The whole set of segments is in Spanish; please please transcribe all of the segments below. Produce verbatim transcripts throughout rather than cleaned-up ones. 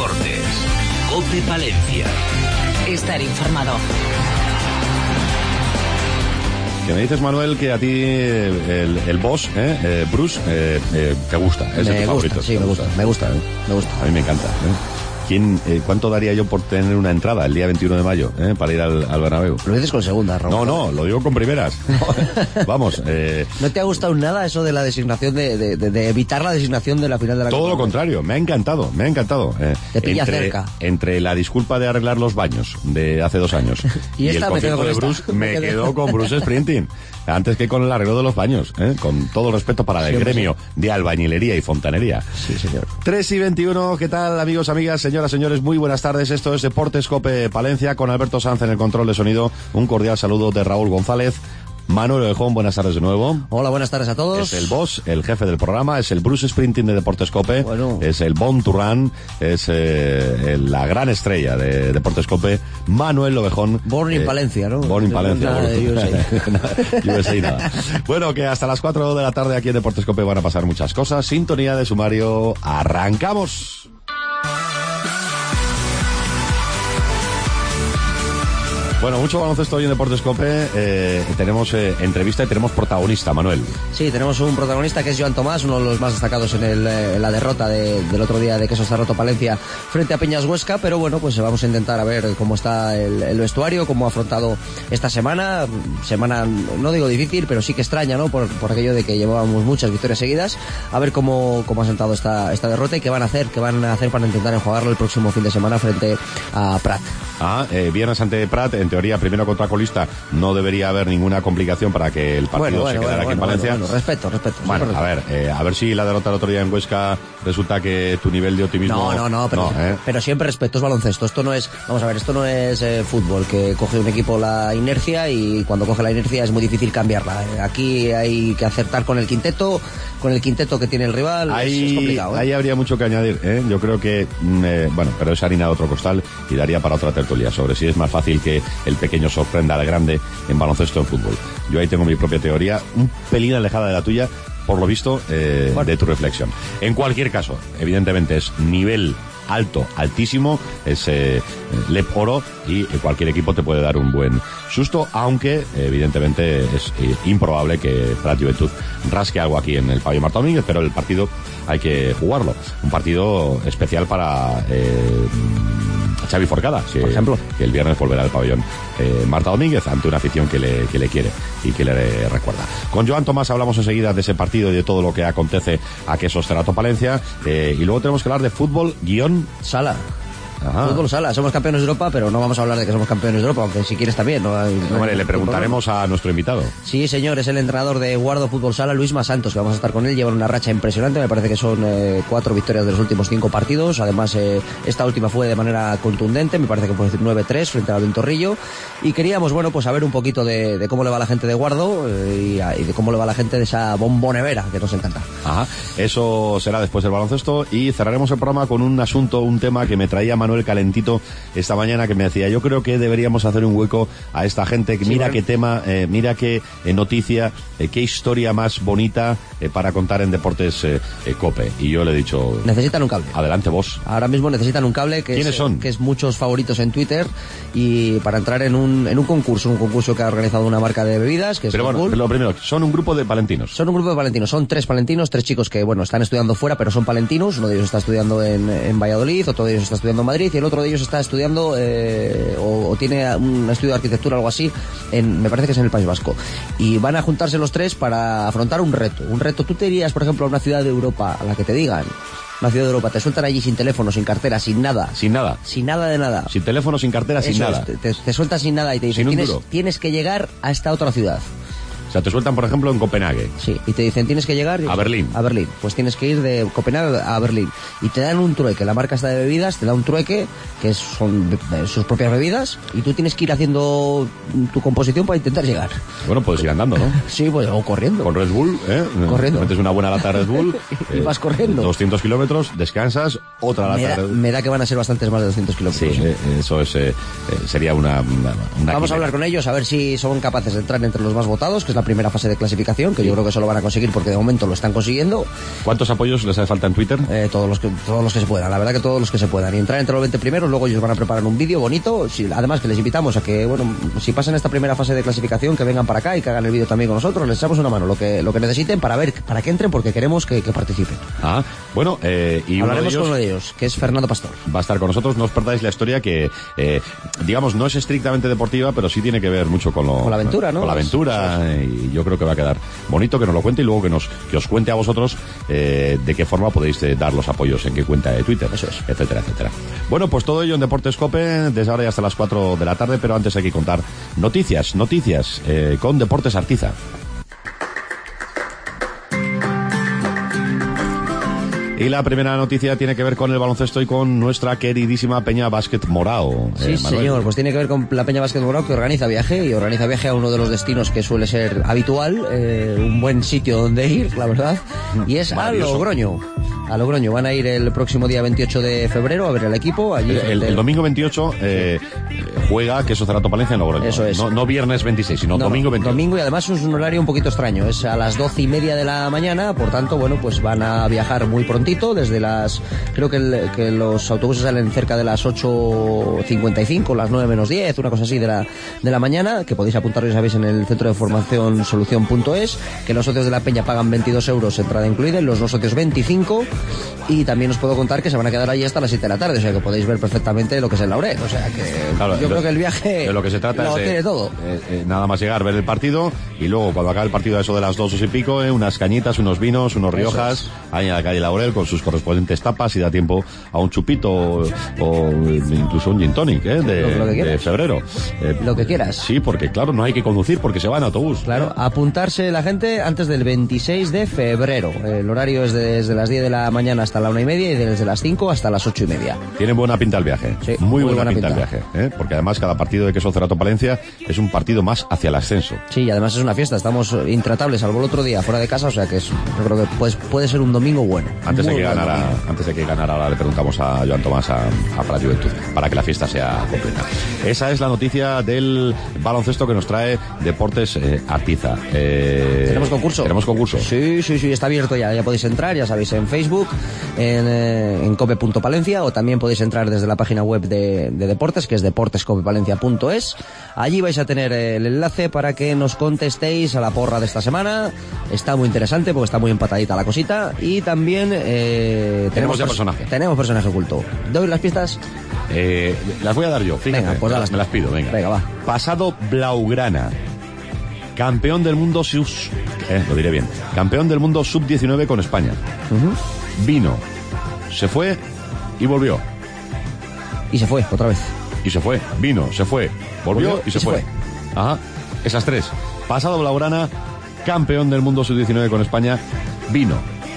deportes. COPE Palencia. Estar informado. Que me dices, Manuel, que a ti el, el boss, ¿eh? Eh, Bruce, eh, eh, te gusta, es de tus favoritos. Sí, me gusta, me gusta, me gusta. A mí me encanta. ¿eh? ¿Quién, eh, ¿Cuánto daría yo por tener una entrada el día veintiuno de mayo eh, para ir al, al Bernabéu? Lo dices con segunda, Raúl. No, no, lo digo con primeras. Vamos. Eh, ¿No te ha gustado nada eso de la designación, de, de, de, de evitar la designación de la final de la Copa? Todo lo contrario, me ha encantado, me ha encantado. Eh, te pilla entre, cerca. Entre la disculpa de arreglar los baños de hace dos años y, y esta el me quedo conflicto con de esta. Bruce, me quedo con Bruce Sprinting. Antes que con el arreglo de los baños, ¿eh? Con todo el respeto para el Siempre gremio sí. de albañilería y fontanería. Sí, señor. tres y veintiuno, ¿qué tal, amigos, amigas, señoras, señores? Muy buenas tardes. Esto es Deportes COPE Palencia con Alberto Sanz en el control de sonido. Un cordial saludo de Raúl González. Manuel Ovejón, buenas tardes de nuevo. Hola, buenas tardes a todos. Es el boss, el jefe del programa, es el Bruce Sprinting de Deportes COPE, bueno. Es el Born to Run, es eh, el, la gran estrella de Deportes COPE, Manuel Ovejón. Born in eh, Palencia, ¿no? Born in Palencia. Nada de U S A. U S A nada. Bueno, que hasta las cuatro de la tarde aquí en Deportes COPE van a pasar muchas cosas. Sintonía de sumario, arrancamos. Bueno, mucho baloncesto hoy en Deportes COPE. Eh, tenemos eh, entrevista y tenemos protagonista, Manuel. Sí, tenemos un protagonista que es Joan Tomás, uno de los más destacados en, el, eh, en la derrota de, del otro día de Quesos Zarroto Palencia frente a Peñas Huesca, pero bueno, pues vamos a intentar a ver cómo está el, el vestuario, cómo ha afrontado esta semana. Semana, no digo difícil, pero sí que extraña, ¿no? Por, por aquello de que llevábamos muchas victorias seguidas. A ver cómo, cómo ha sentado esta, esta derrota y qué van a hacer, qué van a hacer para intentar enjuagarlo el próximo fin de semana frente a Prat. Ah, eh, viernes ante Prat, en teoría primero contra colista, no debería haber ninguna complicación para que el partido bueno, bueno, se quedara bueno, aquí bueno, en Valencia. Bueno, bueno, respeto, respeto. Bueno, respeto. a ver, eh, a ver si la derrota el otro día en Huesca resulta que tu nivel de optimismo... No, no, no, pero, no, ¿eh? pero siempre respeto, es baloncesto. Esto no es, vamos a ver, esto no es eh, fútbol, que coge un equipo la inercia y cuando coge la inercia es muy difícil cambiarla. Eh, aquí hay que acertar con el quinteto, con el quinteto que tiene el rival, ahí, es, es complicado. ¿eh? Ahí habría mucho que añadir, ¿eh? Yo creo que, mm, eh, bueno, pero es harina de otro costal y daría para otra tertulia sobre si es más fácil que el pequeño sorprenda al grande en baloncesto o en fútbol. Yo ahí tengo mi propia teoría, un pelín alejada de la tuya, por lo visto, eh, bueno. de tu reflexión. En cualquier caso, evidentemente es nivel alto, altísimo, es eh, Lep Oro y cualquier equipo te puede dar un buen susto, aunque evidentemente es eh, improbable que Prat Juventud rasque algo aquí en el pabellón Marta Domínguez, pero el partido hay que jugarlo. Un partido especial para eh, Xavi Forcada, que, por ejemplo, que el viernes volverá al pabellón eh, Marta Domínguez ante una afición que le, que le quiere y que le recuerda. Con Joan Tomás hablamos enseguida de ese partido y de todo lo que acontece a Quesos Zarroto Palencia, eh, y luego tenemos que hablar de fútbol guión sala. Ajá. Fútbol sala, somos campeones de Europa, pero no vamos a hablar de que somos campeones de Europa, aunque si quieres también. No, hay, no, vale, le preguntaremos a nuestro invitado. Sí, señor, es el entrenador de Guardo Fútbol Sala, Luisma Santos, que vamos a estar con él. Lleva una racha impresionante, me parece que son eh, cuatro victorias de los últimos cinco partidos. Además, eh, esta última fue de manera contundente, me parece que fue nueve tres frente al Ventorrillo. Y queríamos, bueno, pues saber un poquito de, de cómo le va a la gente de Guardo eh, y, y de cómo le va a la gente de esa bombonevera, que nos encanta. Ajá, eso será después del baloncesto y cerraremos el programa con un asunto, un tema que me traía Manuel calentito esta mañana, que me decía, yo creo que deberíamos hacer un hueco a esta gente, que sí, mira bueno. qué tema, eh, mira qué eh, noticia, eh, qué historia más bonita eh, para contar en Deportes eh, eh, COPE. Y yo le he dicho... Necesitan un cable. Adelante vos. Ahora mismo necesitan un cable que ¿Quiénes es, son? que es muchos favoritos en Twitter, y para entrar en un, en un concurso, un concurso que ha organizado una marca de bebidas, que es Pero bueno, cool. lo primero, son un grupo de palentinos. Son un grupo de palentinos, son tres palentinos, tres chicos que, bueno, están estudiando fuera, pero son palentinos. Uno de ellos está estudiando en, en Valladolid, otro de ellos está estudiando en Madrid y el otro de ellos está estudiando eh, o, o tiene un estudio de arquitectura o algo así, en, me parece que es en el País Vasco. Y van a juntarse los tres para afrontar un reto. Un reto, tú te irías, por ejemplo, a una ciudad de Europa a la que te digan, una ciudad de Europa, te sueltan allí sin teléfono, sin cartera, sin nada. Sin nada. Sin nada de nada. Sin teléfono, sin cartera, Eso sin nada. Es, te, te sueltan sin nada y te dicen, tienes, tienes que llegar a esta otra ciudad. O sea, te sueltan, por ejemplo, en Copenhague. Sí, y te dicen, tienes que llegar... A Berlín. A Berlín. Pues tienes que ir de Copenhague a Berlín. Y te dan un trueque. La marca está de bebidas, te da un trueque, que son sus propias bebidas, y tú tienes que ir haciendo tu composición para intentar llegar. Bueno, puedes ir andando, ¿no? Sí, pues, o corriendo. Con Red Bull, ¿eh? Corriendo. Metes una buena lata de Red Bull. y eh, vas corriendo. doscientos kilómetros, descansas, otra lata me da, de Red Bull. Me da que van a ser bastantes más de doscientos kilómetros. Sí, eh, eso es, eh, sería una, una, una Vamos a hablar con ellos, a ver si son capaces de entrar entre los más votados, que es la primera fase de clasificación, que yo creo que eso lo van a conseguir porque de momento lo están consiguiendo. ¿Cuántos apoyos les hace falta en Twitter? Eh, todos los que todos los que se puedan, la verdad que todos los que se puedan. Y entrar entre los veinte primeros, luego ellos van a preparar un vídeo bonito. Si, además que les invitamos a que, bueno, si pasan esta primera fase de clasificación, que vengan para acá y que hagan el vídeo también con nosotros, les echamos una mano, lo que lo que necesiten para ver, para que entren, porque queremos que, que participen. Ah, bueno, eh, y hablaremos uno de ellos con uno de ellos, que es Fernando Pastor. Va a estar con nosotros. No os perdáis la historia que, eh, digamos, no es estrictamente deportiva, pero sí tiene que ver mucho con lo, con la aventura, ¿no? Con la aventura, y yo creo que va a quedar bonito que nos lo cuente y luego que nos que os cuente a vosotros eh, de qué forma podéis eh, dar los apoyos, en qué cuenta de Twitter, eso es, etcétera, etcétera. Bueno, pues todo ello en Deportes Cope desde ahora y hasta las cuatro de la tarde, pero antes hay que contar noticias, noticias eh, con Deportes Artiza. Y la primera noticia tiene que ver con el baloncesto y con nuestra queridísima Peña Básquet Morao. Sí, eh, señor, pues tiene que ver con la Peña Básquet Morao, que organiza viaje, y organiza viaje a uno de los destinos que suele ser habitual, eh, un buen sitio donde ir, la verdad, y es a Logroño. A Logroño, van a ir el próximo día veintiocho de febrero a ver el equipo. Allí el, el, el domingo veintiocho eh, juega Queso Cerrato Palencia en Logroño. Eso es. No, no viernes veintiséis, sino no, domingo veintiocho. Domingo, y además es un horario un poquito extraño. Es a las doce y media de la mañana, por tanto, bueno, pues van a viajar muy prontito, desde las... Creo que, el, que los autobuses salen cerca de las ocho cincuenta y cinco, las nueve menos diez, una cosa así de la, de la mañana, que podéis apuntaros, ya sabéis, en el centro de formación solución punto es, que los socios de la Peña pagan veintidós euros, entrada incluida, y los no socios veinticinco. Y también os puedo contar que se van a quedar ahí hasta las siete de la tarde, o sea que podéis ver perfectamente lo que es el Laurel. O sea que claro, yo lo, creo que el viaje de lo que se trata lo es tiene todo. Eh, eh, nada más llegar, ver el partido, y luego cuando acabe el partido a eso de las dos y pico, eh, unas cañitas, unos vinos, unos riojas, es. ahí en la calle Laurel con sus correspondientes tapas, y da tiempo a un chupito o, o incluso un gin tonic eh, de, lo, lo de febrero. Eh, lo que quieras. Sí, porque claro, no hay que conducir porque se va en autobús. Claro, ¿eh? Apuntarse la gente antes del veintiséis de febrero. El horario es desde las diez de la mañana hasta la una y media, y desde las cinco hasta las ocho y media. Tiene buena pinta el viaje. Sí, muy, muy buena, buena pinta, pinta el viaje, ¿eh? Porque además cada partido de Queso Cerrato Palencia es un partido más hacia el ascenso. Sí, y además es una fiesta. Estamos intratables, salvo el otro día fuera de casa, o sea que es, yo creo que pues, puede ser un domingo bueno. Antes de que bueno ganara, antes de que ganara, ahora le preguntamos a Joan Tomás a, a Para Juventud, para que la fiesta sea completa. Esa es la noticia del baloncesto que nos trae Deportes eh, Artiza. Eh, ¿Tenemos concurso? Tenemos concurso. Sí, sí, sí, está abierto ya. Ya podéis entrar, ya sabéis, en Facebook, en, eh, en cope punto palencia, o también podéis entrar desde la página web de, de Deportes, que es deportes cope palencia punto es. Allí vais a tener el enlace para que nos contestéis a la porra de esta semana. Está muy interesante porque está muy empatadita la cosita. Y también eh, tenemos, tenemos ya pers- personaje. Tenemos personaje oculto. ¿Doy las pistas? Eh, las voy a dar yo, fíjate. Venga, pues las, me las pido, venga. Venga, va. Pasado Blaugrana. Campeón del mundo sub... Eh, lo diré bien. Campeón del mundo sub diecinueve con España. Uh-huh. Vino. Se fue y volvió. Y se fue, otra vez. Y se fue. Vino, se fue. Volvió, volvió y, se, y se fue. fue. Ajá. Esas tres. Pasado Blaugrana, campeón del mundo sub diecinueve con España. Vino.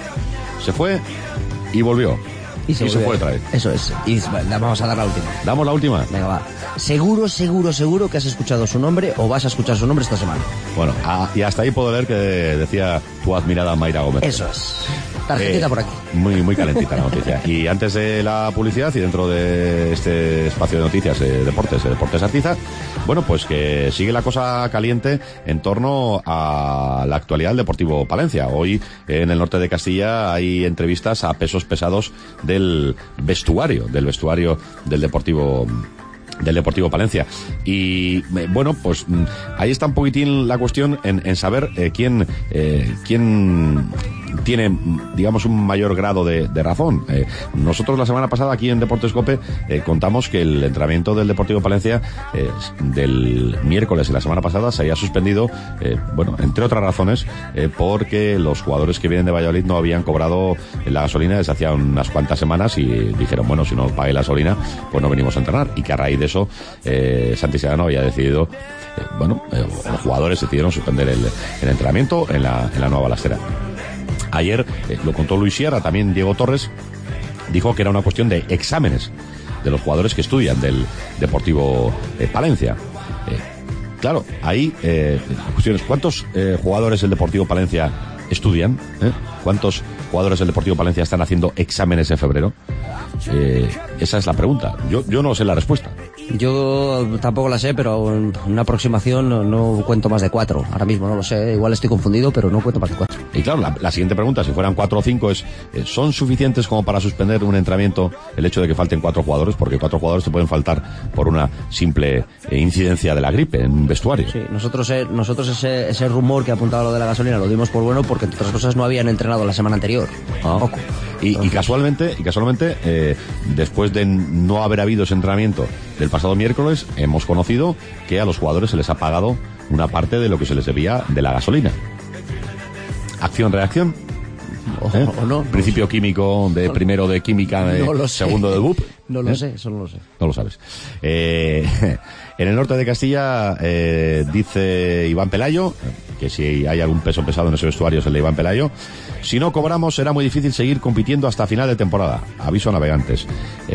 Se fue y volvió. Y se, y se fue otra vez. Eso es. Y vamos a dar la última. ¿Damos la última? Venga, va. Seguro, seguro, seguro que has escuchado su nombre o vas a escuchar su nombre esta semana. Bueno, a, y hasta ahí puedo leer que decía tu admirada Mayra Gómez. Eso es. Tarjetita eh, por aquí. Muy, muy calentita la noticia. Y antes de la publicidad y dentro de este espacio de noticias de deportes, de Deportes Artiza, bueno, pues que sigue la cosa caliente en torno a la actualidad del Deportivo Palencia. Hoy en el norte de Castilla hay entrevistas a pesos pesados del vestuario, del vestuario del Deportivo del Deportivo Palencia. Y bueno, pues ahí está un poquitín la cuestión en, en saber eh, quién eh, quién tiene, digamos, un mayor grado de, de razón. Eh, nosotros la semana pasada aquí en Deportes Cope eh, contamos que el entrenamiento del Deportivo Palencia eh, del miércoles de la semana pasada se había suspendido, eh, bueno, entre otras razones, eh, porque los jugadores que vienen de Valladolid no habían cobrado la gasolina desde hacía unas cuantas semanas y dijeron, bueno, si no pague la gasolina, pues no venimos a entrenar. Y que a raíz de eso, eh, Santi Sedano había decidido, eh, bueno, eh, los jugadores decidieron suspender el, el entrenamiento en la, en la nueva balastera. Ayer eh, lo contó Luis Sierra, también Diego Torres dijo que era una cuestión de exámenes de los jugadores que estudian del Deportivo eh, Palencia. Eh, claro, ahí eh, la cuestión es ¿cuántos eh, jugadores del Deportivo Palencia estudian? ¿Eh? ¿Cuántos jugadores del Deportivo Palencia están haciendo exámenes en febrero? Eh, esa es la pregunta. Yo, yo no sé la respuesta. Yo tampoco la sé, pero una aproximación no, no cuento más de cuatro. Ahora mismo no lo sé, igual estoy confundido, pero no cuento más de cuatro. Y claro, la, la siguiente pregunta, si fueran cuatro o cinco, es ¿son suficientes como para suspender un entrenamiento el hecho de que falten cuatro jugadores? Porque cuatro jugadores te pueden faltar por una simple eh, incidencia de la gripe en un vestuario. Sí, nosotros, eh, nosotros ese, ese rumor que apuntaba lo de la gasolina lo dimos por bueno porque entre otras cosas no habían entrenado la semana anterior. Ah. Poco. Y, y casualmente, y casualmente eh, después de no haber habido ese entrenamiento del pasado miércoles, hemos conocido que a los jugadores se les ha pagado una parte de lo que se les debía de la gasolina. Acción-reacción. O, ¿Eh? o no. Principio químico de no, primero de química, de no segundo de B U P. No lo ¿Eh? sé, eso no lo sé. No lo sabes. Eh, en el norte de Castilla, eh, dice Iván Pelayo, que si hay algún peso pesado en ese vestuario es el de Iván Pelayo. Si no cobramos será muy difícil seguir compitiendo hasta final de temporada. Aviso a navegantes.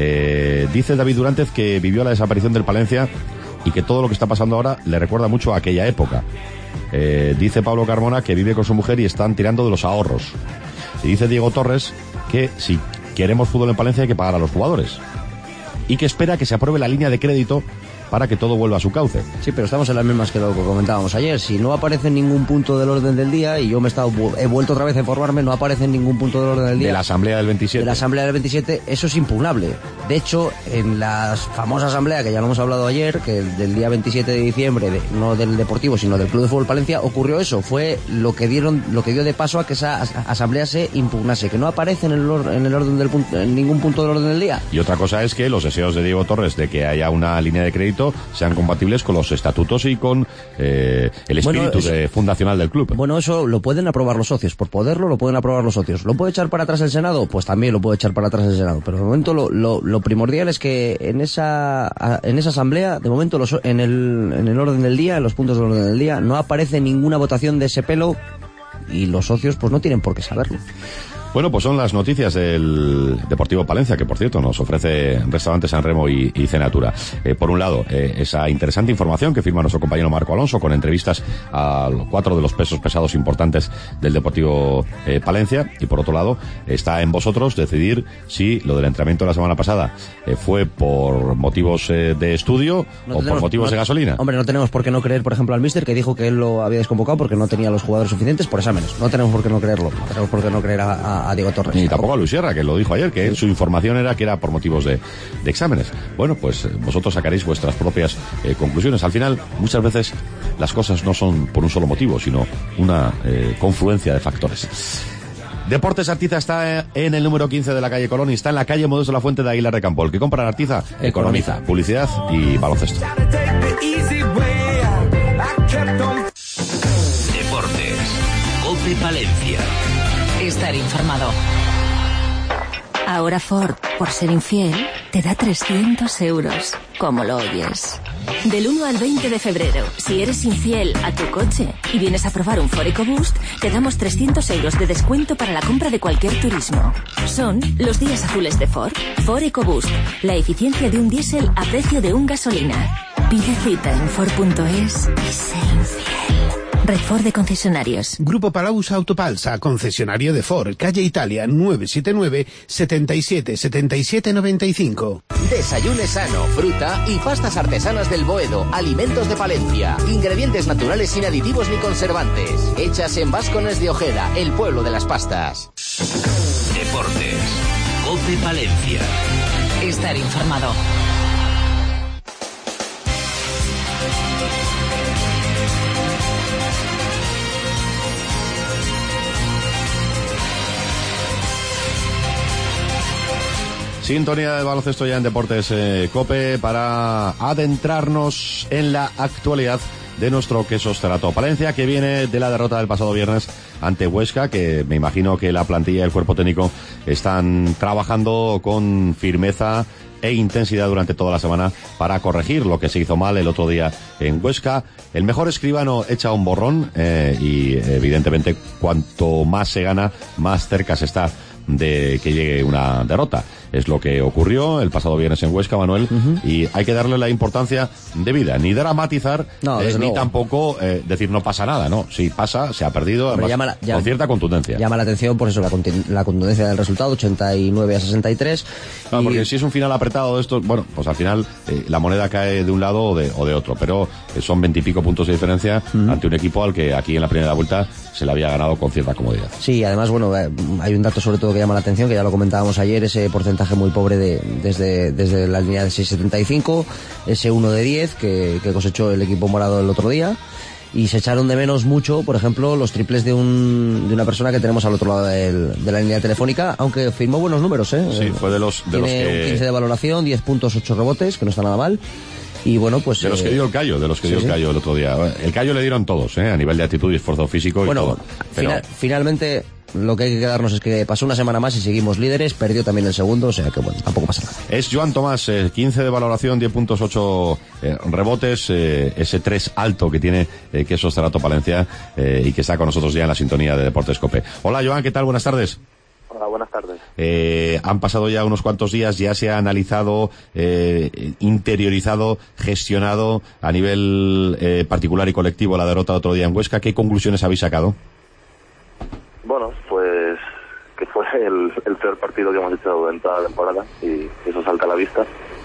Eh, dice David Durantez que vivió la desaparición del Palencia y que todo lo que está pasando ahora le recuerda mucho a aquella época. Eh, dice Pablo Carmona que vive con su mujer y están tirando de los ahorros. Y dice Diego Torres que si queremos fútbol en Palencia hay que pagar a los jugadores. Y que espera que se apruebe la línea de crédito para que todo vuelva a su cauce. Sí, pero estamos en las mismas que lo que comentábamos ayer. Si no aparece en ningún punto del orden del día, y yo me he estado he vuelto otra vez a informarme, no aparece en ningún punto del orden del día. De la asamblea del veintisiete. De la asamblea del veintisiete, eso es impugnable. De hecho, en la famosa asamblea, que ya lo hemos hablado ayer, que del día veintisiete de diciembre, de, no del Deportivo, sino del Club de Fútbol Palencia, ocurrió eso. Fue lo que dieron, lo que dio de paso a que esa asamblea se impugnase, que no aparece en el, or, en el orden del punto, en ningún punto del orden del día. Y otra cosa es que los deseos de Diego Torres de que haya una línea de crédito sean compatibles con los estatutos y con eh, el espíritu bueno, eso, de fundacional del club. Bueno, eso lo pueden aprobar los socios. Por poderlo, lo pueden aprobar los socios. ¿Lo puede echar para atrás el Senado? Pues también lo puede echar para atrás el Senado. Pero de momento lo, lo, lo primordial es que en esa en esa asamblea, de momento los, en, el, en el orden del día, en los puntos del orden del día, no aparece ninguna votación de ese pelo y los socios pues no tienen por qué saberlo. Bueno, pues son las noticias del Deportivo Palencia, que por cierto nos ofrece Restaurante San Remo y, y Cenatura. Eh, por un lado, eh, esa interesante información que firma nuestro compañero Marco Alonso con entrevistas a los cuatro de los pesos pesados importantes del Deportivo eh, Palencia. Y por otro lado, está en vosotros decidir si lo del entrenamiento de la semana pasada eh, fue por motivos eh, de estudio no o tenemos, por motivos no, de gasolina. Hombre, no tenemos por qué no creer, por ejemplo, al míster que dijo que él lo había desconvocado porque no tenía los jugadores suficientes por exámenes. No tenemos por qué no creerlo. No tenemos por qué no creer a, a a Diego Torres. Ni tampoco a Luis Sierra, que lo dijo ayer, que sí. Su información era que era por motivos de, de exámenes. Bueno, pues eh, vosotros sacaréis vuestras propias eh, conclusiones. Al final, muchas veces las cosas no son por un solo motivo, sino una eh, confluencia de factores. Deportes Artiza está en el número quince de la calle Colón y está en la calle Modesto La Fuente de Aguilar de Campo. El que compra en Artiza, economiza. Publicidad y baloncesto. Deportes. COPE Palencia. Estar informado. Ahora Ford, por ser infiel, te da trescientos euros. ¿Cómo lo oyes? Del uno al veinte de febrero, si eres infiel a tu coche y vienes a probar un Ford EcoBoost, te damos trescientos euros de descuento para la compra de cualquier turismo. Son los días azules de Ford. Ford EcoBoost, la eficiencia de un diésel a precio de un gasolina. Pide cita en Ford punto es y sé infiel. Red Ford de concesionarios. Grupo Palaus Autopalsa, concesionario de Ford, calle Italia, nueve siete nueve, setenta y siete, setenta y siete noventa y cinco. Desayune sano, fruta y pastas artesanas del Boedo, alimentos de Palencia, ingredientes naturales sin aditivos ni conservantes, hechas en Vascones de Ojeda, el pueblo de las pastas. Deportes. COPE Palencia. Estar informado. Sintonía del baloncesto ya en Deportes eh, COPE para adentrarnos en la actualidad de nuestro Quesos Cerato Palencia, que viene de la derrota del pasado viernes ante Huesca, que me imagino que la plantilla y el cuerpo técnico están trabajando con firmeza e intensidad durante toda la semana para corregir lo que se hizo mal el otro día en Huesca. El mejor escribano echa un borrón eh, y evidentemente cuanto más se gana, más cerca se está de que llegue una derrota. Es lo que ocurrió el pasado viernes en Huesca, Manuel, uh-huh. y hay que darle la importancia debida, ni dramatizar, no, eh, ni tampoco eh, decir no pasa nada, no, sí pasa, se ha perdido, además, llama la, llama, con cierta contundencia. Llama la atención por eso la, la contundencia del resultado, ochenta y nueve a sesenta y tres. No, y... porque si es un final apretado de estos, bueno, pues al final eh, la moneda cae de un lado o de, o de otro, pero eh, son veintipico puntos de diferencia uh-huh. ante un equipo al que aquí en la primera vuelta se le había ganado con cierta comodidad. Sí, además, bueno, eh, hay un dato sobre todo que llama la atención, que ya lo comentábamos ayer, ese porcentaje muy pobre de desde desde la línea de seis setenta y cinco, ese uno de diez que, que cosechó el equipo morado el otro día, y se echaron de menos mucho, por ejemplo, los triples de un de una persona que tenemos al otro lado del, de la línea telefónica, aunque firmó buenos números, ¿eh? Sí, fue de los de Tiene los que... un quince de valoración, diez puntos, ocho rebotes, que no está nada mal. Y bueno, pues... De los que dio el Cayo, de los que sí, dio el sí. Cayo el otro día. El Cayo le dieron todos, ¿eh? A nivel de actitud y esfuerzo físico y bueno, todo. Pero... Final, finalmente... Lo que hay que quedarnos es que pasó una semana más y seguimos líderes, perdió también el segundo, o sea que bueno, tampoco pasa nada. Es Joan Tomás, eh, quince de valoración, diez puntos, ocho eh, rebotes, eh, ese tres alto que tiene eh, Quesos Cerrato Palencia eh, y que está con nosotros ya en la sintonía de Deportes COPE. Hola Joan, ¿qué tal? Buenas tardes. Hola, buenas tardes. Eh, han pasado ya unos cuantos días, ya se ha analizado, eh, interiorizado, gestionado a nivel eh, particular y colectivo la derrota de otro día en Huesca. ¿Qué conclusiones habéis sacado? Bueno, pues que fue el, el peor partido que hemos hecho en toda la temporada y eso salta a la vista.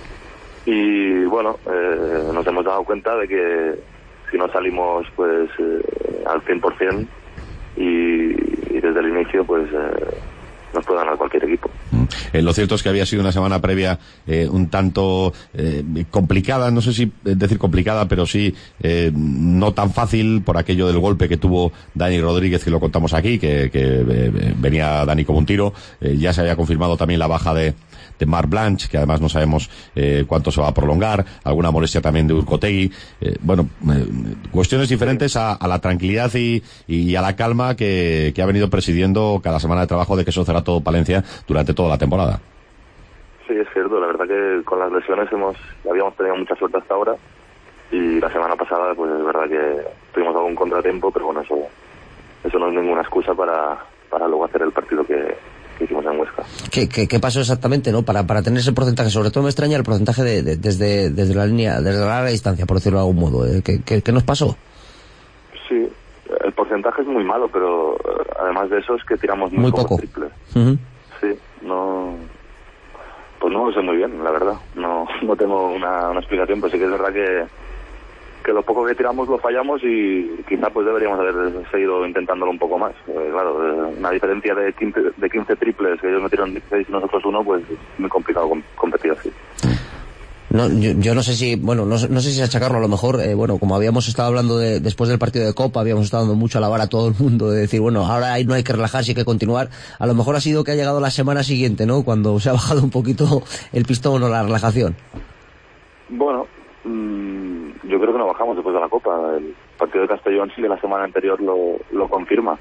Y bueno, eh, nos hemos dado cuenta de que si no salimos pues eh, al cien por ciento y, y desde el inicio pues eh, nos puede ganar cualquier equipo. Eh, lo cierto es que había sido una semana previa eh, un tanto eh, complicada, no sé si decir complicada, pero sí eh, no tan fácil por aquello del golpe que tuvo Dani Rodríguez, que lo contamos aquí, que, que eh, venía Dani como un tiro. Eh, ya se había confirmado también la baja de, de Marc Blanch, que además no sabemos eh, cuánto se va a prolongar, alguna molestia también de Urcotegui. Eh, bueno, eh, cuestiones diferentes a, a la tranquilidad y, y a la calma que, que ha venido presidiendo cada semana de trabajo de Quesos Cerrato Palencia durante toda la temporada. Sí, es cierto, la verdad que con las lesiones hemos habíamos tenido mucha suerte hasta ahora y la semana pasada pues es verdad que tuvimos algún contratiempo, pero bueno, eso eso no es ninguna excusa para, para luego hacer el partido que, que hicimos en Huesca. ¿Qué, qué, qué pasó exactamente, no? Para, para tener ese porcentaje, sobre todo me extraña el porcentaje de, de, desde, desde la línea, desde la larga distancia, por decirlo de algún modo. ¿eh? ¿Qué, qué, ¿Qué nos pasó? Sí, el porcentaje es muy malo, pero además de eso es que tiramos muy, muy poco triples. Uh-huh. Sí, no... Pues no lo sé muy bien, la verdad. No no tengo una, una explicación, pero sí que es verdad que, que lo poco que tiramos lo fallamos y quizá pues deberíamos haber seguido intentándolo un poco más. Eh, claro, una diferencia de quince, de quince triples, que ellos metieron dieciséis y nosotros uno, pues es muy complicado com- competir así. No, yo, yo no sé si, bueno, no, no sé si achacarlo a lo mejor, eh, bueno, como habíamos estado hablando de, después del partido de Copa, habíamos estado dando mucho a lavar a todo el mundo, de decir, bueno, ahora no hay que relajarse, hay que continuar. A lo mejor ha sido que ha llegado la semana siguiente, ¿no? Cuando se ha bajado un poquito el pistón o la relajación. Bueno, mmm, yo creo que no bajamos después de la Copa. El partido de Castellón sí que la semana anterior lo, lo confirma.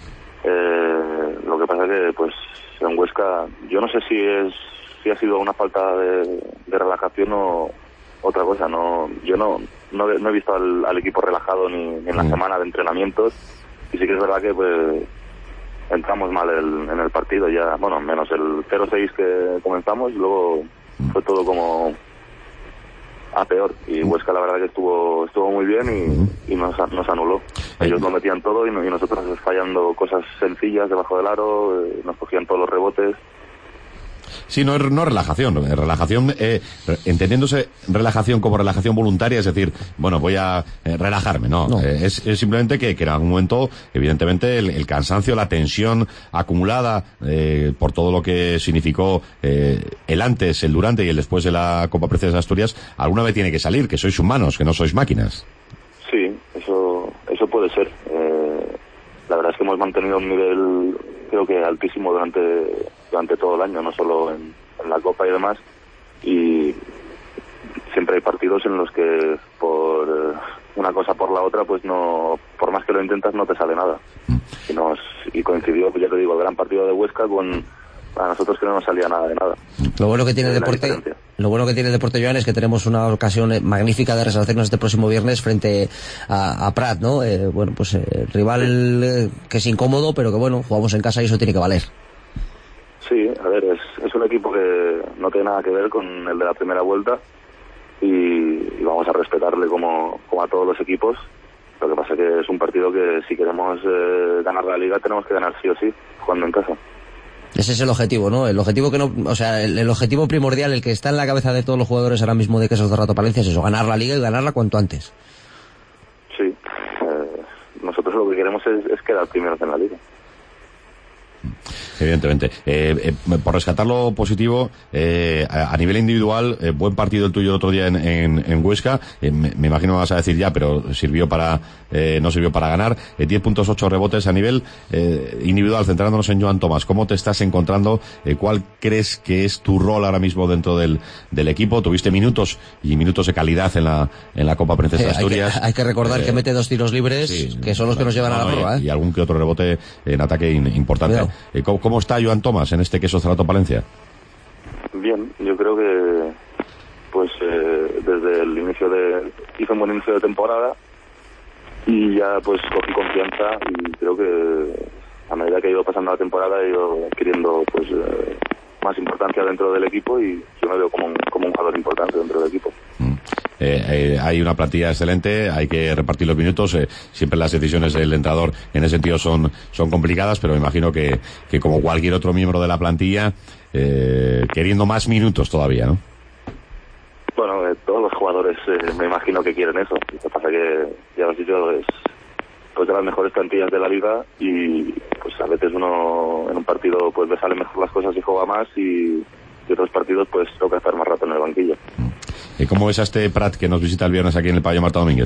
Eh, lo que pasa que, pues, en Huesca, yo no sé si es si ha sido una falta de, de relajación o otra cosa. No, yo no no, no he visto al, al equipo relajado ni, ni en la semana de entrenamientos y sí que es verdad que pues entramos mal el, en el partido ya, bueno, menos el cero seis que comenzamos y luego fue todo como a peor y Huesca la verdad que estuvo estuvo muy bien y, y nos, nos anuló. Ellos lo metían todo y, y nosotros fallando cosas sencillas debajo del aro, eh, nos cogían todos los rebotes. Sí, no es no relajación, relajación, eh, entendiéndose relajación como relajación voluntaria, es decir, bueno, voy a eh, relajarme, no, no. Eh, es, es simplemente que, que en algún momento, evidentemente, el, el cansancio, la tensión acumulada eh, por todo lo que significó eh, el antes, el durante y el después de la Copa Princesa de Asturias, alguna vez tiene que salir, que sois humanos, que no sois máquinas. Sí, eso, eso puede ser. Eh, la verdad es que hemos mantenido un nivel, creo que altísimo durante durante todo el año, no solo en, en la Copa y demás, y siempre hay partidos en los que por una cosa por la otra, pues no, por más que lo intentas no te sale nada. Y, nos, y coincidió, pues ya te digo, el gran partido de Huesca con a nosotros que no nos salía nada de nada. Lo bueno que tiene el deporte, lo bueno que tiene el deporte, Joan, es que tenemos una ocasión magnífica de resarcirnos este próximo viernes frente a, a Prat, ¿no? Eh, bueno, pues eh, rival eh, que es incómodo, pero que bueno, jugamos en casa y eso tiene que valer. ver, es, es un equipo que no tiene nada que ver con el de la primera vuelta y, y vamos a respetarle como, como a todos los equipos. Lo que pasa que es un partido que si queremos eh, ganar la Liga tenemos que ganar sí o sí, jugando en casa. Ese es el objetivo, ¿no? El objetivo que no, o sea, el, el objetivo primordial, el que está en la cabeza de todos los jugadores ahora mismo de Quesos de Rato Palencia es eso, ganar la Liga y ganarla cuanto antes. Sí, eh, nosotros lo que queremos es, es quedar primeros en la Liga. Evidentemente. Eh, eh, por rescatar lo positivo, eh, a, a nivel individual, eh, buen partido el tuyo el otro día en, en, en Huesca. Eh, me, me imagino que vas a decir ya, pero sirvió para, eh, no sirvió para ganar. Eh, diez puntos, ocho rebotes a nivel eh, individual, centrándonos en Joan Tomàs. ¿Cómo te estás encontrando? Eh, ¿Cuál crees que es tu rol ahora mismo dentro del, del equipo? Tuviste minutos y minutos de calidad en la, en la Copa Princesa de Eh, hay, que, Asturias. hay que recordar Eh, que mete dos tiros libres, Sí, que son los que nos llevan no, a la no, prórroga, y, ¿eh? y algún que otro rebote en ataque in, importante. Eh, ¿cómo, ¿Cómo está Joan Tomàs en este Quesos de Rato Palencia? Bien, yo creo que pues eh, desde el inicio de... hizo un buen inicio de temporada y ya pues cogí confianza y creo que a medida que ha ido pasando la temporada he ido adquiriendo pues eh, más importancia dentro del equipo y yo me veo como un, como un jugador importante dentro del equipo. Mm. Eh, eh, hay una plantilla excelente, hay que repartir los minutos, eh, siempre las decisiones del entrenador en ese sentido son, son complicadas, pero me imagino que, que como cualquier otro miembro de la plantilla, eh, queriendo más minutos todavía, ¿no? Bueno, eh, todos los jugadores eh, me imagino que quieren eso. Lo que pasa que, ya lo has dicho, es pues de las mejores plantillas de la liga y pues a veces uno en un partido pues le salen mejor las cosas y juega más y, y otros partidos pues toca estar más rato en el banquillo. ¿Y cómo ves a este Prat que nos visita el viernes aquí en el Pabellón Marta Domínguez?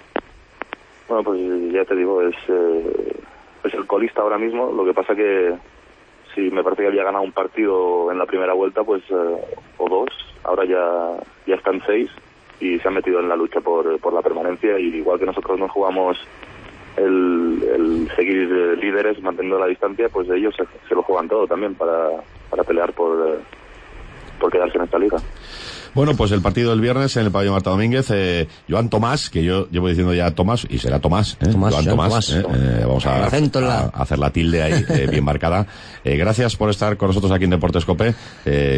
Bueno, pues ya te digo, es, eh, es el colista ahora mismo. Lo que pasa que si me parece que había ganado un partido en la primera vuelta, pues eh, o dos, ahora ya ya están seis y se han metido en la lucha por, por la permanencia y igual que nosotros nos jugamos el, el seguir eh, líderes manteniendo la distancia, pues ellos se, se lo juegan todo también para, para pelear por, eh, por quedarse en esta liga. Bueno, pues el partido del viernes en el Pabellón Marta Domínguez, eh, Joan Tomàs, que yo llevo diciendo ya Tomás, y será Tomás, ¿eh? Tomás, Joan Joan Tomàs, Tomàs. ¿eh? Eh, vamos a, El acento en la- a- a hacer la tilde ahí eh, bien marcada. Eh, gracias por estar con nosotros aquí en Deportes Cope, eh,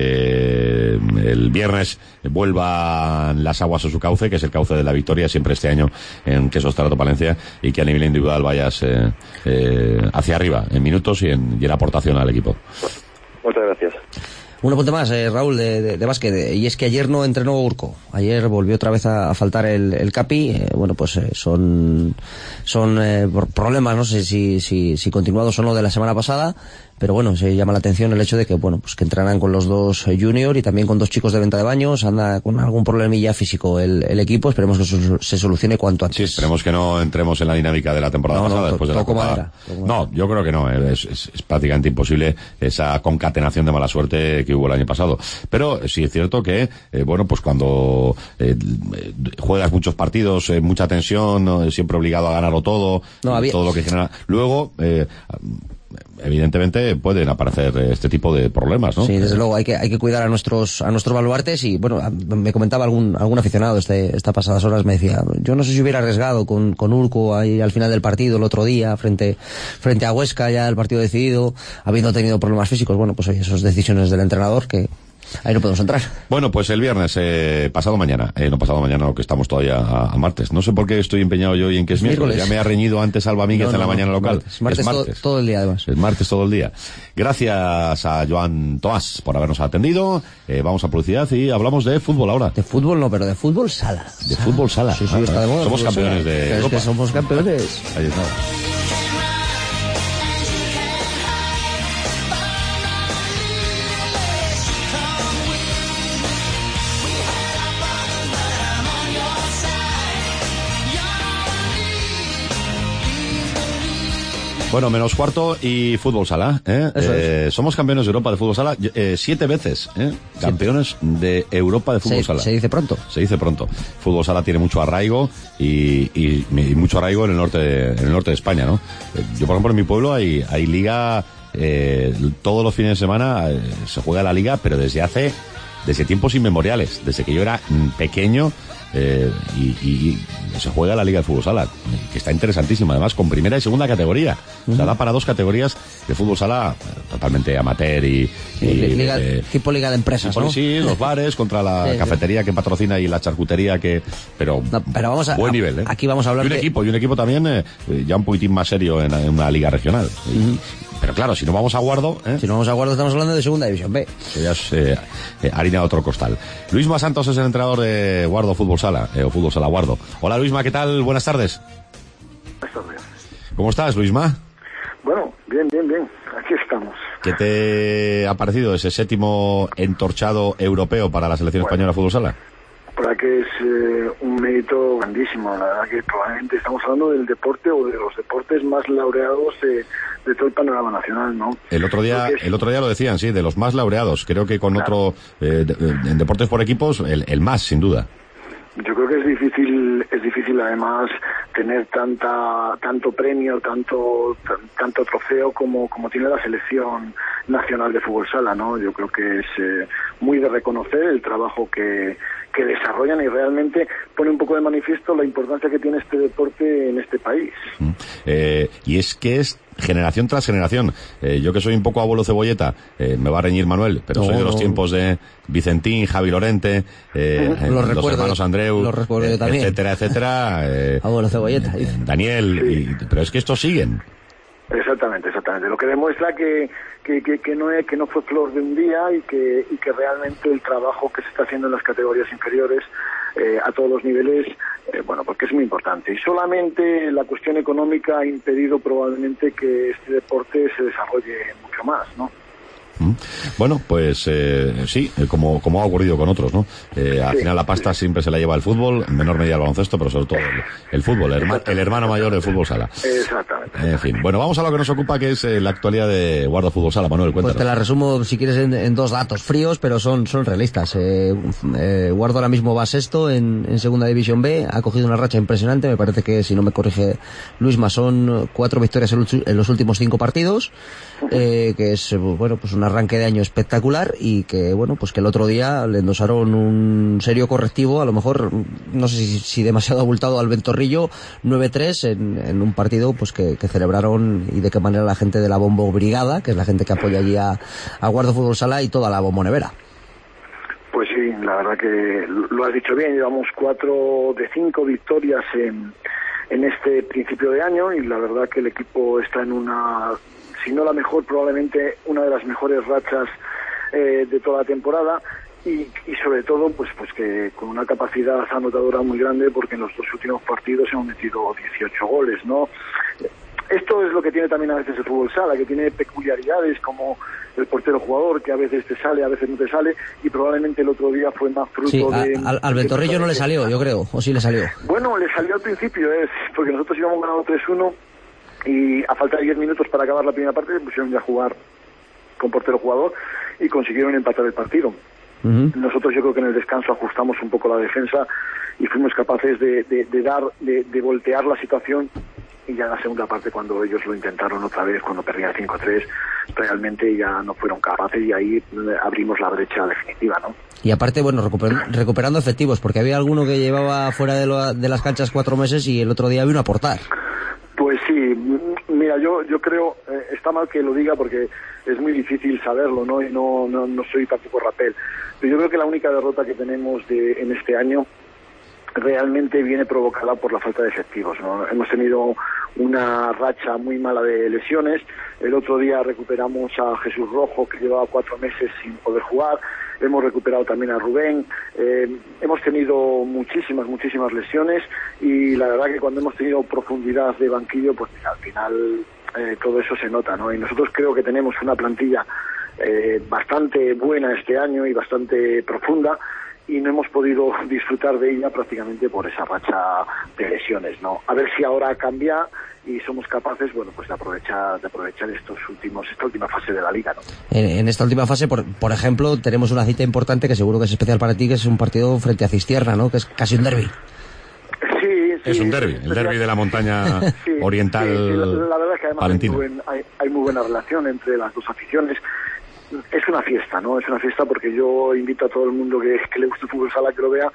que el viernes vuelvan las aguas a su cauce, que es el cauce de la victoria siempre este año en Quesos de Rato Palencia, y que a nivel individual vayas eh, eh, hacia arriba en minutos y en, y en aportación al equipo. Muchas gracias. Un apunte más, eh, Raúl, de, de, de básquet, y es que ayer no entrenó Urco. Ayer volvió otra vez a, a faltar el, el Capi. Eh, bueno, pues eh, son son eh, por problemas, no sé si, si, si continuados o no de la semana pasada, pero bueno, se llama la atención el hecho de que, bueno, pues que entrenan con los dos eh, junior y también con dos chicos de venta de baños. Anda con algún problemilla físico el, el equipo. Esperemos que eso se solucione cuanto antes. Sí, esperemos que no entremos en la dinámica de la temporada No, no, pasada to- después de la toco Copa. madera, toco No, yo creo que no, eh, es, es, es prácticamente imposible esa concatenación de mala suerte que hubo el año pasado. Pero sí es cierto que, eh, bueno, pues cuando eh, juegas muchos partidos, eh, mucha tensión, ¿no? Siempre obligado a ganarlo todo, No, había- todo lo que genera. Luego, eh, evidentemente pueden aparecer este tipo de problemas, ¿no? Sí, desde luego hay que hay que cuidar a nuestros a nuestros baluartes y bueno, a- me comentaba algún algún aficionado este estas pasadas horas, me decía, yo no sé si hubiera arriesgado con con Urco ahí al final del partido el otro día frente frente a Huesca, ya el partido decidido, habiendo tenido problemas físicos. Bueno, pues oye, esas decisiones del entrenador que ahí no podemos entrar. Bueno, pues el viernes, eh, pasado mañana, eh, no pasado mañana, no, que estamos todavía a, a martes. No sé por qué estoy empeñado yo hoy en que es miércoles. Miércoles. Ya me ha reñido antes Alba Míguez No, en la no, mañana no, local. martes. Martes es todo- martes. todo el día, además. Es martes todo el día. Gracias a Joan Tomàs por habernos atendido. Eh, vamos a publicidad y hablamos de fútbol ahora. De fútbol no, pero de fútbol sala. De fútbol sala. Sí, sí, Ah, está de moda. somos el fútbol campeones sala. de Pero es Europa. que somos campeones. Ahí está. Bueno, menos cuarto y fútbol sala, ¿eh? Eso Eh, somos campeones de Europa de fútbol sala, eh, siete veces, ¿eh? Campeones de Europa de fútbol Se, sala. se dice pronto. Se dice pronto. Fútbol sala tiene mucho arraigo y, y, y mucho arraigo en el norte de, en el norte de España, ¿no? Eh, Yo, por ejemplo, en mi pueblo hay, hay liga, eh, todos los fines de semana eh, se juega la liga, pero desde hace, desde tiempos inmemoriales, desde que yo era mm, pequeño, eh, y, y, y se juega la Liga de Fútbol Sala, que está interesantísima, además con primera y segunda categoría. Uh-huh. O sea, da para dos categorías de fútbol sala totalmente amateur y... y liga, eh, tipo liga de empresas, tipo, ¿no? Sí, los bares contra la sí, cafetería sí. que patrocina y la charcutería que... Pero, no, pero vamos a, buen nivel, ¿eh? Aquí vamos a hablar y un de... equipo, y un equipo también eh, ya un poquitín más serio en, en una liga regional. Uh-huh. Y, pero claro, si no vamos a Guardo... ¿eh? Si no vamos a Guardo estamos hablando de Segunda División B. Eso ya es eh, eh, harina de otro costal. Luisma Santos es el entrenador de Guardo Fútbol Sala, eh, o Fútbol Sala Guardo. Hola Luisma, ¿qué tal? Buenas tardes. Buenas tardes. ¿Cómo estás, Luisma? Bueno, bien, bien, bien. Aquí estamos. ¿Qué te ha parecido ese séptimo entorchado europeo para la selección bueno, española de Fútbol Sala? Para que es eh, un mérito grandísimo. La verdad que probablemente estamos hablando del deporte o de los deportes más laureados eh, de todo el panorama nacional, ¿no? El otro día, es... el otro día lo decían, sí, de los más laureados. Creo que con claro. otro, eh, de, de, en deportes por equipos, el, el más, sin duda. Yo creo que es difícil, es difícil además tener tanta, tanto premio, tanto, t- tanto trofeo como, como tiene la selección nacional de fútbol sala, ¿no? Yo creo que es eh, muy de reconocer el trabajo que, que desarrollan y realmente pone un poco de manifiesto la importancia que tiene este deporte en este país. Mm. Eh, y es que es generación tras generación. Eh, yo que soy un poco abuelo cebolleta, eh, me va a reñir Manuel, pero no, soy de los no. tiempos de Vicentín, Javi Lorente, eh, uh-huh. los, los hermanos Andreu, eh, etcétera, etcétera. Eh, abuelo cebolleta. Eh, Daniel, sí. y, pero es que estos siguen. Exactamente, exactamente. Lo que demuestra que que, que, que no es, que no fue flor de un día y que y que realmente el trabajo que se está haciendo en las categorías inferiores eh, a todos los niveles, eh, bueno, porque es muy importante. Y solamente la cuestión económica ha impedido probablemente que este deporte se desarrolle mucho más, ¿no? Bueno, pues eh, sí, como, como ha ocurrido con otros, ¿no? Eh, al sí, final la pasta sí. siempre se la lleva el fútbol, en menor medida el baloncesto, pero sobre todo el, el fútbol, el, herma, el hermano mayor del fútbol sala. Exactamente. En fin, bueno, vamos a lo que nos ocupa, que es eh, la actualidad de Guardo Fútbol Sala. Manuel, cuéntanos. Pues te la resumo, si quieres, en, en dos datos fríos, pero son, son realistas. Eh, eh, Guardo ahora mismo va sexto en, en Segunda División B, ha cogido una racha impresionante, me parece que, si no me corrige Luisma, son cuatro victorias en, en los últimos cinco partidos, eh, que es, bueno, pues un arranque de año espectacular y que, bueno, pues que el otro día le endosaron un serio correctivo, a lo mejor, no sé si, si demasiado abultado, al Ventorrillo, nueve tres en, en un partido pues que, que celebraron, y de qué manera la gente de la Bombo Brigada, que es la gente que apoya allí a, a Guardo Fútbol Sala, y toda la Bombonevera. Pues sí, la verdad que lo has dicho bien, llevamos cuatro de cinco victorias en, en este principio de año, y la verdad que el equipo está en una, si no la mejor, probablemente una de las mejores rachas eh, de toda la temporada, y, y sobre todo pues pues que con una capacidad anotadora muy grande, porque en los dos últimos partidos hemos metido dieciocho goles, ¿no? Esto es lo que tiene también a veces el fútbol sala, que tiene peculiaridades como el portero jugador, que a veces te sale, a veces no te sale, y probablemente el otro día fue más fruto sí, de... A, al, al Ventorrillo no le salió, yo creo, o sí le salió. Bueno, le salió al principio, es porque nosotros íbamos ganando tres uno, y a falta de diez minutos para acabar la primera parte se pusieron ya a jugar con portero jugador y consiguieron empatar el partido. Uh-huh. Nosotros yo creo que en el descanso ajustamos un poco la defensa y fuimos capaces de, de, de dar, de, de voltear la situación, y ya en la segunda parte, cuando ellos lo intentaron otra vez, cuando perdían cinco tres, realmente ya no fueron capaces, y ahí abrimos la brecha definitiva, ¿no? Y aparte, bueno, recuper- recuperando efectivos, porque había alguno que llevaba fuera de, lo, de las canchas cuatro meses y el otro día vino a aportar. Pues sí, mira, yo yo creo, eh, está mal que lo diga porque es muy difícil saberlo, ¿no? Y no, no, no soy tampoco rapel. Pero yo creo que la única derrota que tenemos de, en este año realmente viene provocada por la falta de efectivos, ¿no? Hemos tenido una racha muy mala de lesiones. El otro día recuperamos a Jesús Rojo, que llevaba cuatro meses sin poder jugar. Hemos recuperado también a Rubén. Eh, hemos tenido muchísimas, muchísimas lesiones, y la verdad que cuando hemos tenido profundidad de banquillo, pues al final eh, todo eso se nota, ¿no? Y nosotros creo que tenemos una plantilla eh, bastante buena este año y bastante profunda, y no hemos podido disfrutar de ella prácticamente por esa racha de lesiones, ¿no? A ver si ahora cambia y somos capaces, bueno, pues de aprovechar de aprovechar estos últimos esta última fase de la liga, ¿no? En, en esta última fase, por, por ejemplo, tenemos una cita importante que seguro que es especial para ti, que es un partido frente a Cistierna, ¿no? Que es casi un derbi. Sí, sí, es un derbi, el derbi de la montaña sí, oriental. Sí, sí, la, la verdad es que además hay muy, buen, hay, hay muy buena relación entre las dos aficiones. Es una fiesta, ¿no? Es una fiesta porque yo invito a todo el mundo que, que le guste el fútbol sala que lo vea,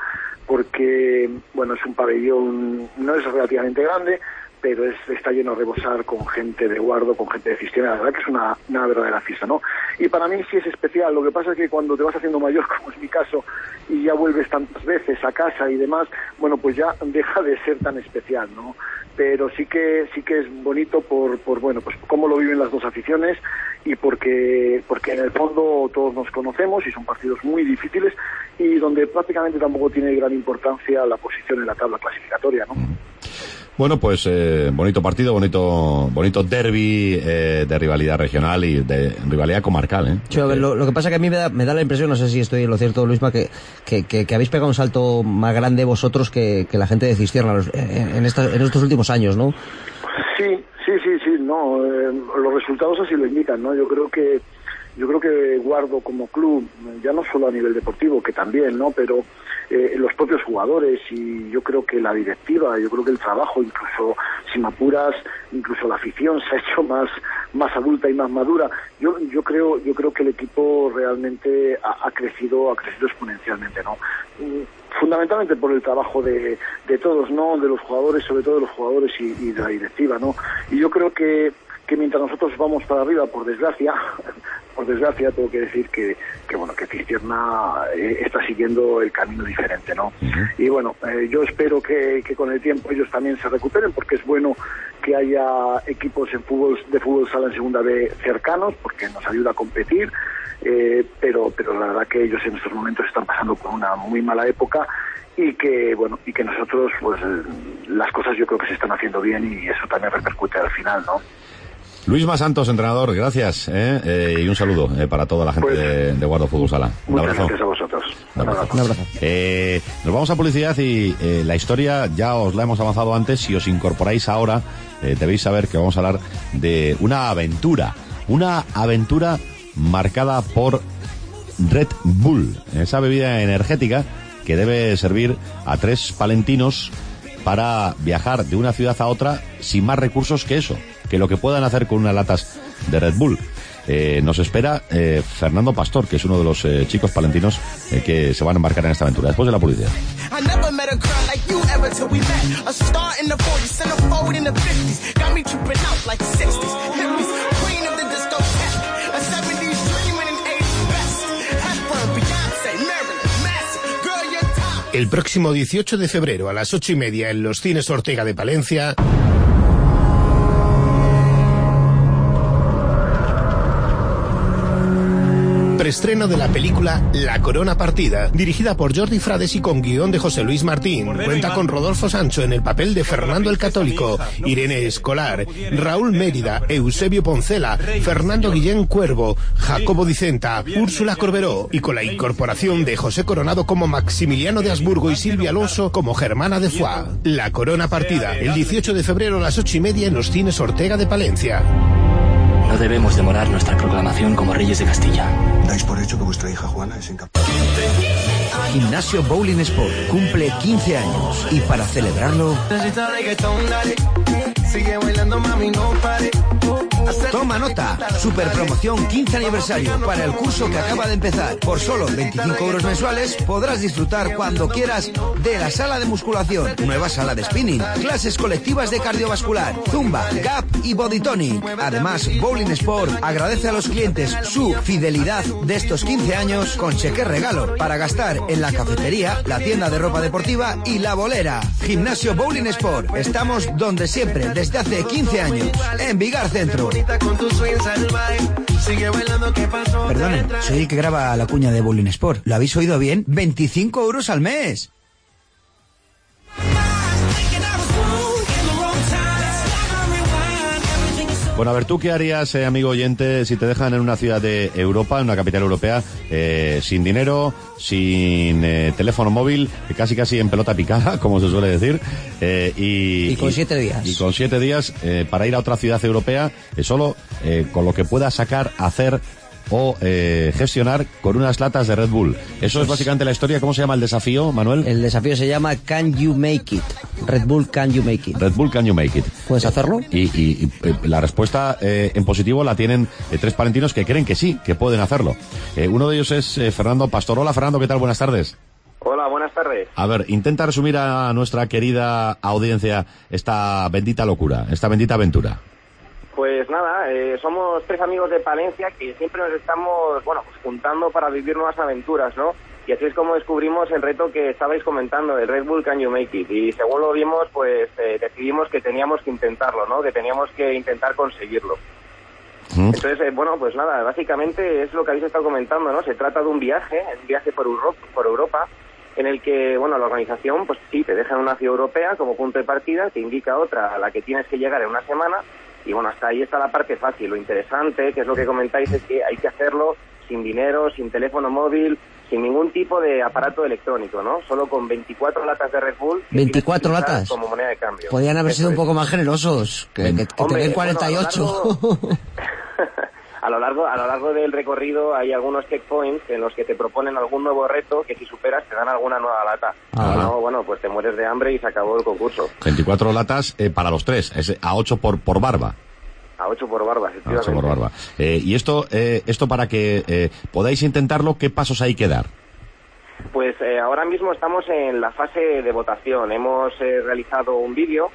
porque, bueno, es un pabellón, no es relativamente grande, pero es, está lleno a rebosar con gente de Guardo, con gente de Cisterna. La verdad que es una, una verdadera fiesta, ¿no? Y para mí sí es especial. Lo que pasa es que cuando te vas haciendo mayor, como es mi caso, y ya vuelves tantas veces a casa y demás, bueno, pues ya deja de ser tan especial, ¿no? Pero sí que sí que es bonito por, por bueno, pues cómo lo viven las dos aficiones, y porque porque en el fondo todos nos conocemos y son partidos muy difíciles y donde prácticamente tampoco tiene gran importancia la posición en la tabla clasificatoria, ¿no? Bueno, pues eh, bonito partido, bonito bonito derbi eh, de rivalidad regional y de rivalidad comarcal, ¿eh? Sí, Porque... lo, lo que pasa que a mí me da, me da la impresión, no sé si estoy en lo cierto, Luisma, que, que, que, que habéis pegado un salto más grande vosotros que, que la gente de Cistierna en, en, esta, en estos últimos años, ¿no? Sí, sí, sí, sí, no, eh, los resultados así lo indican, ¿no? Yo creo que yo creo que Guardo como club, ya no solo a nivel deportivo, que también, ¿no? Pero eh, los propios jugadores, y yo creo que la directiva, yo creo que el trabajo, incluso si me apuras, incluso la afición se ha hecho más más adulta y más madura. Yo yo creo yo creo que el equipo realmente ha, ha crecido ha crecido exponencialmente, ¿no? Fundamentalmente por el trabajo de, de todos, ¿no? De los jugadores, sobre todo de los jugadores y, y de la directiva, ¿no? Y yo creo que que mientras nosotros vamos para arriba, por desgracia, por desgracia tengo que decir que, que bueno, que Cistierna eh, está siguiendo el camino diferente, ¿no? Uh-huh. Y bueno, eh, yo espero que, que con el tiempo ellos también se recuperen, porque es bueno que haya equipos en fútbol, de fútbol sala en segunda B cercanos, porque nos ayuda a competir, eh, pero, pero la verdad que ellos en estos momentos están pasando por una muy mala época, y que bueno, y que nosotros pues las cosas yo creo que se están haciendo bien, y eso también repercute al final, ¿no? Luisma Santos, entrenador, gracias, ¿eh? Eh, y un saludo eh, para toda la gente pues, de, de Guardo Fútbol Sala. Un muchas abrazo. Gracias a vosotros. Un abrazo. Un abrazo. Eh, nos vamos a publicidad y eh, la historia ya os la hemos avanzado antes. Si os incorporáis ahora, eh, debéis saber que vamos a hablar de una aventura, una aventura marcada por Red Bull, esa bebida energética que debe servir a tres palentinos para viajar de una ciudad a otra sin más recursos que eso, que lo que puedan hacer con unas latas de Red Bull. Eh, nos espera eh, Fernando Pastor, que es uno de los eh, chicos palentinos eh, que se van a embarcar en esta aventura, después de la publicidad. El próximo dieciocho de febrero a las ocho y media en los cines Ortega de Palencia, preestreno de la película La Corona Partida, dirigida por Jordi Frades y con guión de José Luis Martín. Cuenta con Rodolfo Sancho en el papel de Fernando el Católico, Irene Escolar, Raúl Mérida, Eusebio Poncela, Fernando Guillén Cuervo, Jacobo Dicenta, Úrsula Corberó, y con la incorporación de José Coronado como Maximiliano de Habsburgo y Silvia Alonso como Germana de Foix. La Corona Partida, el dieciocho de febrero a las ocho y media en los cines Ortega de Palencia. No debemos demorar nuestra proclamación como reyes de Castilla. ¿Dais por hecho que vuestra hija Juana es incapaz? Gimnasio Bowling Sport cumple quince años y para celebrarlo... Toma nota, super promoción quince aniversario para el curso que acaba de empezar. Por solo veinticinco euros mensuales podrás disfrutar cuando quieras de la sala de musculación, nueva sala de spinning, clases colectivas de cardiovascular, zumba, gap y body tonic. Además, Bowling Sport agradece a los clientes su fidelidad de estos quince años con cheque regalo para gastar en la cafetería, la tienda de ropa deportiva y la bolera. Gimnasio Bowling Sport, estamos donde siempre desde hace quince años, en Vigar Centro. Perdonen, soy el que graba la cuña de Bowling Sport. ¿Lo habéis oído bien? veinticinco euros al mes. Bueno, a ver, ¿tú qué harías, eh, amigo oyente, si te dejan en una ciudad de Europa, en una capital europea, eh, sin dinero, sin eh, teléfono móvil, casi casi en pelota picada, como se suele decir, eh, y, y con siete días. Y con siete días eh, para ir a otra ciudad europea, eh, solo eh, con lo que puedas sacar, hacer o eh, gestionar con unas latas de Red Bull. Eso es básicamente la historia. ¿Cómo se llama el desafío, Manuel? El desafío se llama Can You Make It. Red Bull Can You Make It. Red Bull Can You Make It. ¿Puedes hacerlo? Y, y, y la respuesta eh, en positivo la tienen eh, tres palentinos que creen que sí, que pueden hacerlo. Eh, uno de ellos es eh, Fernando Pastor. Hola, Fernando, ¿qué tal? Buenas tardes. Hola, buenas tardes. A ver, intenta resumir a nuestra querida audiencia esta bendita locura, esta bendita aventura. Pues nada, eh, somos tres amigos de Palencia que siempre nos estamos, bueno, pues juntando para vivir nuevas aventuras, ¿no? Y así es como descubrimos el reto que estabais comentando, el Red Bull Can You Make It. Y según lo vimos, pues eh, decidimos que teníamos que intentarlo, ¿no? Que teníamos que intentar conseguirlo. Entonces, eh, bueno, pues nada, básicamente es lo que habéis estado comentando, ¿no? Se trata de un viaje, un viaje por Europa, por Europa, en el que, bueno, la organización, pues sí, te deja en una ciudad europea como punto de partida, te indica otra a la que tienes que llegar en una semana, y bueno, hasta ahí está la parte fácil. Lo interesante, que es lo que comentáis, es que hay que hacerlo sin dinero, sin teléfono móvil, sin ningún tipo de aparato electrónico, ¿no? Solo con veinticuatro latas de Red Bull. ¿veinticuatro latas? Como moneda de cambio. Podrían haber Eso sido es. un poco más generosos, que, que, que Hombre, te den cuarenta y ocho. Bueno, a lo largo a lo largo del recorrido hay algunos checkpoints en los que te proponen algún nuevo reto que si superas te dan alguna nueva lata. Ah. No, bueno, pues te mueres de hambre y se acabó el concurso. veinticuatro latas eh, para los tres, es a ocho por, por barba. A ocho por barba, A efectivamente. ocho por barba. Eh, y esto, eh, esto para que eh, podáis intentarlo, ¿qué pasos hay que dar? Pues eh, ahora mismo estamos en la fase de votación. Hemos eh, realizado un vídeo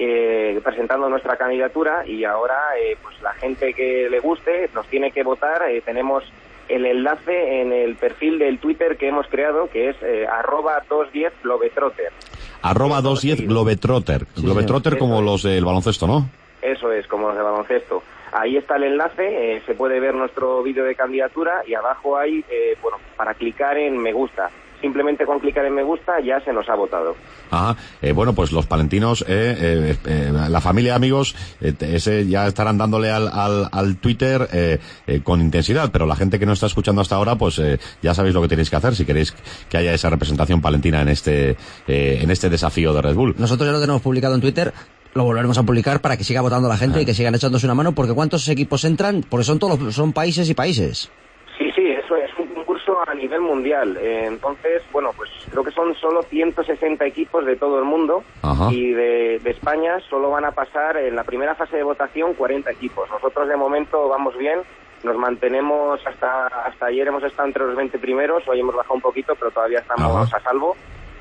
eh, presentando nuestra candidatura y ahora eh, pues la gente que le guste nos tiene que votar. Eh, tenemos el enlace en el perfil del Twitter que hemos creado, que es eh, arroba doscientos diez Globetrotter. Arroba doscientos diez Globetrotter. Sí, Globetrotter sí, como eso los del baloncesto, ¿no? Eso es, como los de baloncesto. Ahí está el enlace, eh, se puede ver nuestro vídeo de candidatura y abajo hay, eh, bueno, para clicar en me gusta. Simplemente con clicar en me gusta ya se nos ha votado. Ajá. Eh, bueno, pues los palentinos, eh, eh, eh, la familia, amigos, eh, ese ya estarán dándole al, al, al Twitter eh, eh, con intensidad, pero la gente que no está escuchando hasta ahora, pues eh, ya sabéis lo que tenéis que hacer si queréis que haya esa representación palentina en este eh, en este desafío de Red Bull. Nosotros ya lo tenemos publicado en Twitter, lo volveremos a publicar para que siga votando la gente ah. y que sigan echándose una mano, porque ¿cuántos equipos entran? Porque son todos, son países y países. Sí, sí, eso es un concurso a nivel mundial. Eh, entonces, bueno, pues creo que son solo ciento sesenta equipos de todo el mundo. Ajá. Y de, de España solo van a pasar en la primera fase de votación cuarenta equipos. Nosotros de momento vamos bien, nos mantenemos hasta hasta ayer hemos estado entre los veinte primeros, hoy hemos bajado un poquito, pero todavía estamos Ajá. a salvo.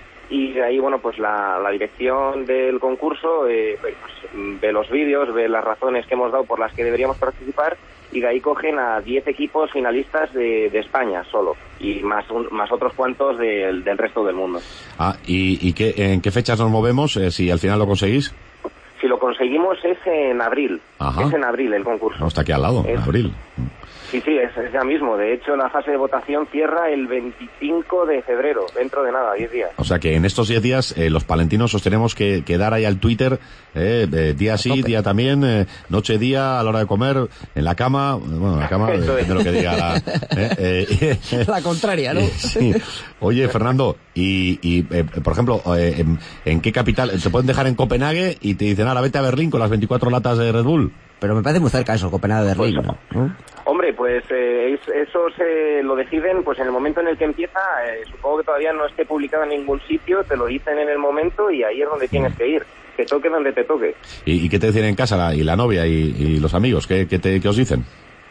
Y de ahí, bueno, pues la, la dirección del concurso eh, pues, ve los vídeos, ve las razones que hemos dado por las que deberíamos participar y de ahí cogen a diez equipos finalistas de, de España solo y más un, más otros cuantos de, del resto del mundo. Ah, ¿y, y qué, en qué fechas nos movemos eh, si al final lo conseguís? Si lo conseguimos es en abril. Ajá. Es en abril el concurso. No, está aquí al lado, es, en abril. Sí, sí, es, es ya mismo. De hecho, la fase de votación cierra el veinticinco de febrero, dentro de nada, diez días. O sea que en estos diez días eh, los palentinos os tenemos que, que dar ahí al Twitter eh, eh, día sí, día también, eh, noche, día, a la hora de comer, en la cama, bueno, en la cama, depende de lo que diga la... Eh, eh, la contraria, ¿no? Eh, sí. Oye, Fernando, y, y eh, por ejemplo, eh, en, ¿en qué capital? Te pueden dejar en Copenhague y te dicen, ahora vete a Berlín con las veinticuatro latas de Red Bull. Pero me parece muy cerca eso, Copenhague de Berlín, ¿no? ¿no? Hombre, pues eh, es, eso se lo deciden pues en el momento en el que empieza. Eh, supongo que todavía no esté publicado en ningún sitio, te lo dicen en el momento y ahí es donde tienes que ir. Te toque donde te toque. ¿Y, y qué te dicen en casa la, y la novia y, y los amigos? ¿Qué, qué, te, qué os dicen?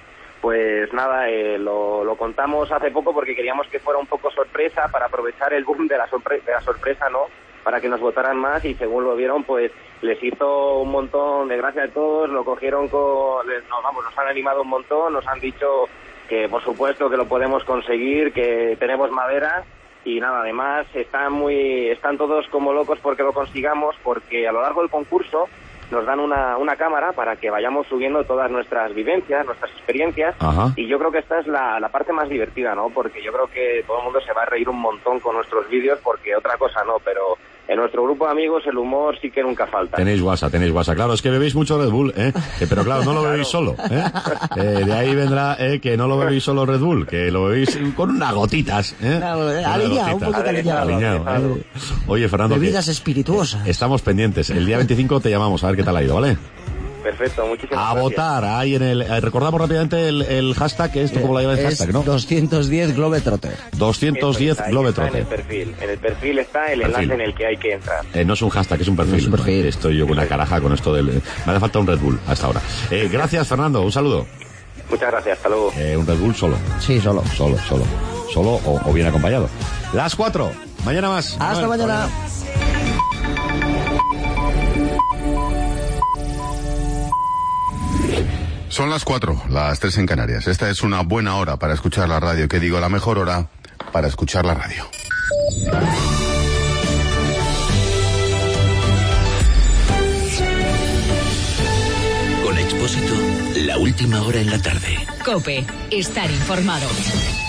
Pues nada, eh, lo, lo contamos hace poco porque queríamos que fuera un poco sorpresa para aprovechar el boom de la, sorpre- de la sorpresa, ¿no? Para que nos votaran más y según lo vieron, pues les hizo un montón de gracia a todos, lo cogieron con... No, vamos, nos han animado un montón, nos han dicho que por supuesto que lo podemos conseguir, que tenemos madera y nada, además están muy están todos como locos porque lo consigamos, porque a lo largo del concurso nos dan una, una cámara para que vayamos subiendo todas nuestras vivencias, nuestras experiencias. Ajá. Y yo creo que esta es la, la parte más divertida, ¿no? Porque yo creo que todo el mundo se va a reír un montón con nuestros vídeos porque otra cosa no, pero en nuestro grupo de amigos el humor sí que nunca falta. Tenéis guasa, tenéis guasa. Claro, es que bebéis mucho Red Bull, ¿eh? Eh, pero claro, no lo bebéis solo, ¿eh? Eh, de ahí vendrá eh, que no lo bebéis solo Red Bull, que lo bebéis con unas gotitas, ¿eh? Claro, aliñado, un poquito aliñado. aliñado ¿eh? Oye, Fernando, bebidas que espirituosas. Estamos pendientes. El día veinticinco te llamamos a ver qué tal ha ido, ¿vale? Perfecto, muchísimas a gracias. votar, ahí en el... Eh, recordamos rápidamente el, el hashtag, esto como la lleva el es hashtag, ¿no? doscientos diez Globetrotter. doscientos diez está, Globetrotter. Está en el perfil, en el perfil está el Perfil. enlace en el que hay que entrar. Eh, no es un hashtag, es un perfil. No es un perfil. Estoy yo con una caraja con esto del... Me hace falta un Red Bull a esta hora. Eh, gracias, Fernando, un saludo. Muchas gracias, hasta luego. Eh, un Red Bull solo. Sí, solo. Solo, solo. Solo o, o bien acompañado. Las cuatro, Mañana más. Hasta Manuel, mañana. Son las cuatro, las tres en Canarias. Esta es una buena hora para escuchar la radio. ¿Qué digo? La mejor hora para escuchar la radio. Con Expósito, la última hora en la tarde. COPE. Estar informado.